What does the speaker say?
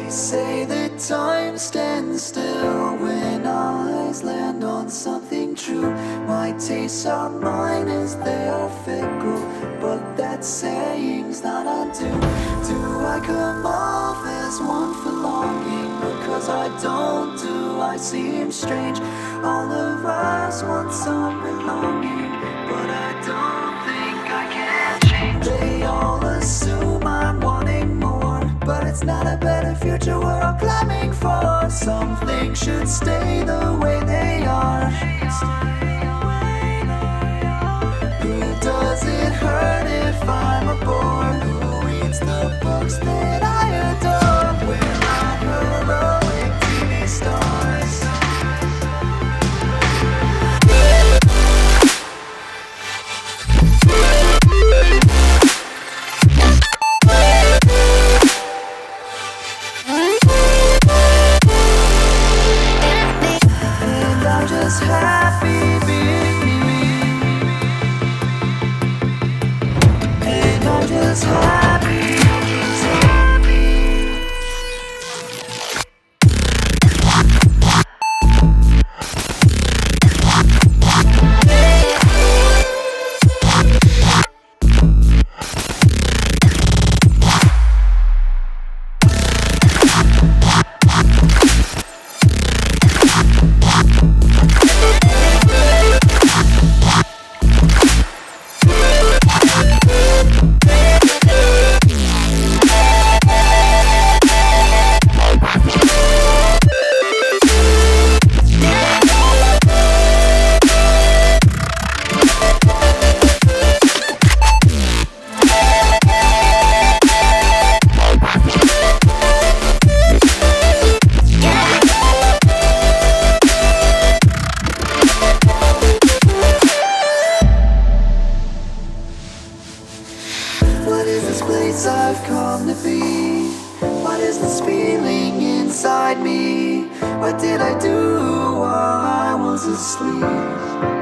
say that time stands still when eyes land on something true. My tastes are mine as they are fickle, but that saying's not undue. Do I come off as one for longing? Because I don't, do I seem strange? All of us want some belonging, but I don't think I can change. They all assume I'm wanting more, but it's not a better future we're all climbing for. Some things should stay the way they are. Who does it hurt if I'm a bore? Who reads the books that I adore? We're not heroic TV stars. Just happy being me, and I'm just happy. What is this place I've come to be? What is this feeling inside me? What did I do while I was asleep?